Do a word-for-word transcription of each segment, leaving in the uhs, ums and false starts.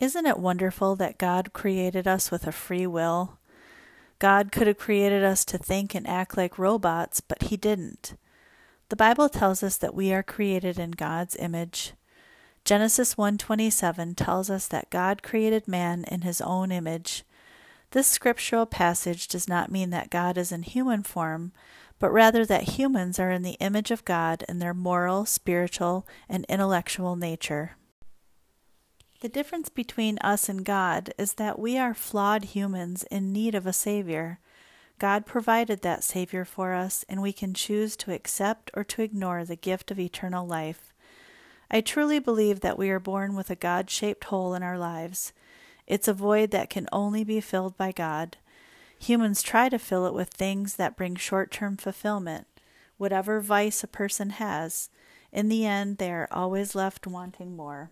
Isn't it wonderful that God created us with a free will? God could have created us to think and act like robots, but He didn't. The Bible tells us that we are created in God's image. Genesis one twenty-seven tells us that God created man in His own image. This scriptural passage does not mean that God is in human form, but rather that humans are in the image of God in their moral, spiritual, and intellectual nature. The difference between us and God is that we are flawed humans in need of a Savior. God provided that Savior for us, and we can choose to accept or to ignore the gift of eternal life. I truly believe that we are born with a God-shaped hole in our lives. It's a void that can only be filled by God. Humans try to fill it with things that bring short-term fulfillment. Whatever vice a person has, in the end they are always left wanting more.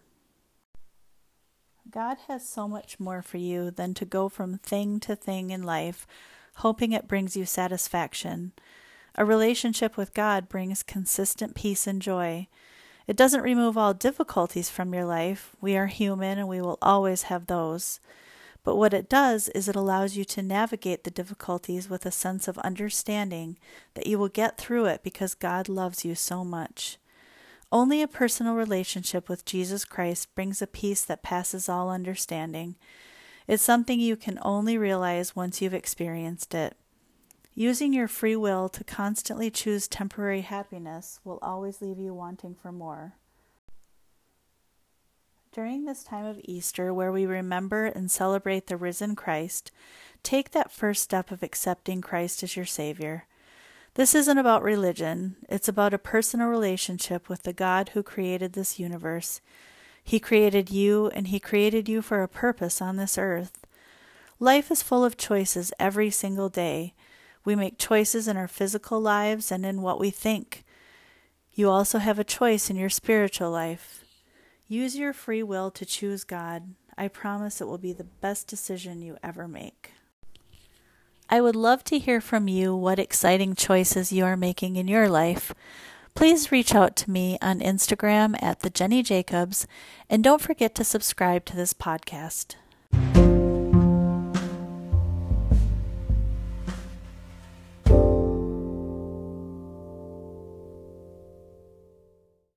God has so much more for you than to go from thing to thing in life, hoping it brings you satisfaction. A relationship with God brings consistent peace and joy. It doesn't remove all difficulties from your life. We are human and we will always have those. But what it does is it allows you to navigate the difficulties with a sense of understanding that you will get through it because God loves you so much. Only a personal relationship with Jesus Christ brings a peace that passes all understanding. It's something you can only realize once you've experienced it. Using your free will to constantly choose temporary happiness will always leave you wanting for more. During this time of Easter, where we remember and celebrate the risen Christ, take that first step of accepting Christ as your Savior. This isn't about religion. It's about a personal relationship with the God who created this universe. He created you, and He created you for a purpose on this earth. Life is full of choices every single day. We make choices in our physical lives and in what we think. You also have a choice in your spiritual life. Use your free will to choose God. I promise it will be the best decision you ever make. I would love to hear from you what exciting choices you are making in your life. Please reach out to me on Instagram at the Jenny Jacobs, and don't forget to subscribe to this podcast.